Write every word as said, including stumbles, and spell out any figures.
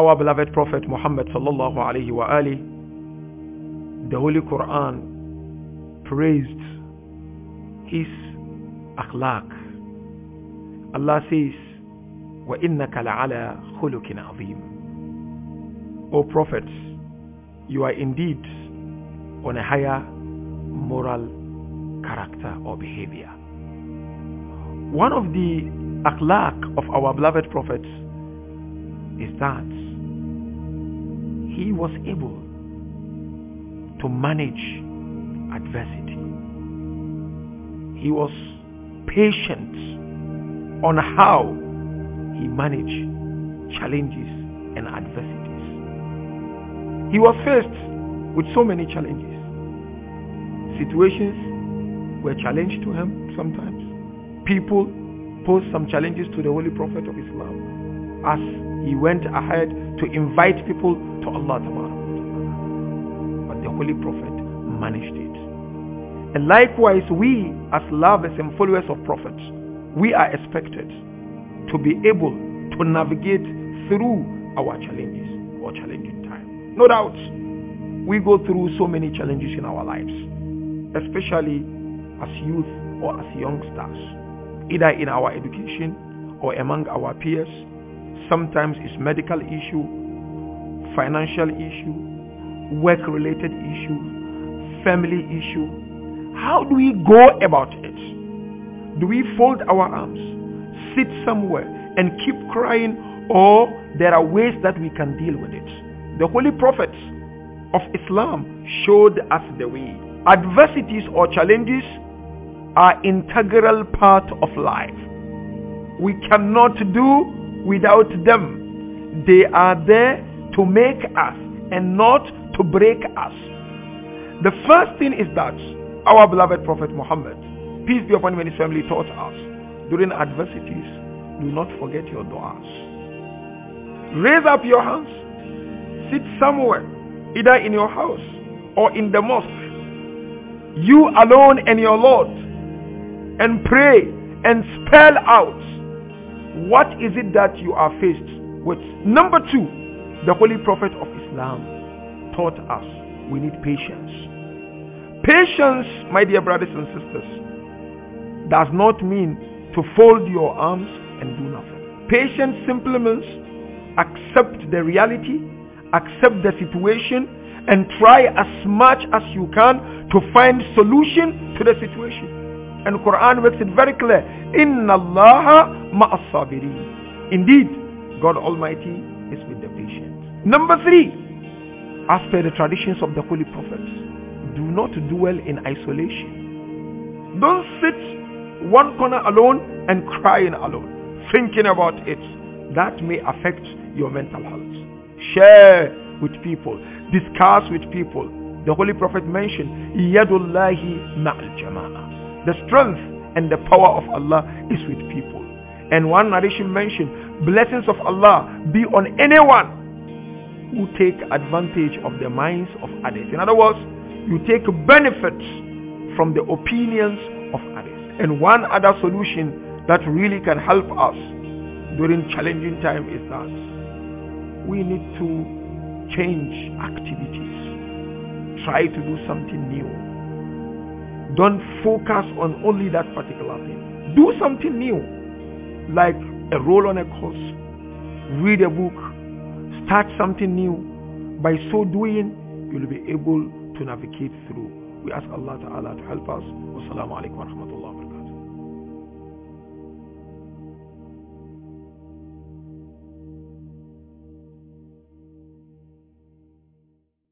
our beloved Prophet Muhammad sallallahu alayhi wa ali, the Holy Quran praised his akhlaq. Allah says, وَإِنَّكَ لَعَلَى خُلُقٍ عَظِيمٍ. O Prophet, you are indeed on a higher moral character or behavior. One of the akhlaq of our beloved Prophet is that he was able to manage adversity. He was patient on how he managed challenges and adversities. He was faced with so many challenges. Situations were challenged to him sometimes. People posed some challenges to the Holy Prophet of Islam as he went ahead to invite people to Allah. But the Holy Prophet managed it. And likewise, we as lovers and followers of prophets, we are expected to be able to navigate through our challenges or challenging time. No doubt, we go through so many challenges in our lives, especially as youth or as youngsters, either in our education or among our peers. Sometimes it's medical issue, financial issue, work-related issue, family issue. How do we go about it? Do we fold our arms, sit somewhere and keep crying, or there are ways that we can deal with it? The Holy Prophets of Islam showed us the way. Adversities or challenges are integral part of life. We cannot do without them. They are there to make us and not to break us. The first thing is that our beloved Prophet Muhammad, peace be upon him and his family, taught us, during adversities, do not forget your du'as. Raise up your hands, sit somewhere, either in your house or in the mosque, you alone and your Lord, and pray and spell out what is it that you are faced with. Number two, the Holy Prophet of Islam taught us we need patience. Patience, my dear brothers and sisters, does not mean to fold your arms and do nothing. Patience simply means accept the reality, accept the situation, and try as much as you can to find solution to the situation. And Quran makes it very clear, Inna Allaha ma'as sabirin. Indeed, God Almighty is with the patient. Number three, as per the traditions of the Holy Prophets, do not dwell in isolation. Don't sit one corner alone and crying alone, thinking about it. That may affect your mental health. Share with people, discuss with people. The Holy Prophet mentioned, Yadullahi ma'al jama'a. The strength and the power of Allah is with people. And one narration mentioned, blessings of Allah be on anyone who take advantage of the minds of others. In other words, you take benefits from the opinions of others. And one other solution that really can help us during challenging time is that we need to change activities. Try to do something new. Don't focus on only that particular thing. Do something new, like enroll on a course, read a book, start something new. By so doing, you'll be able to navigate through. We ask Allah Ta'ala to help us. Wassalamu alaikum wa rahmatullah.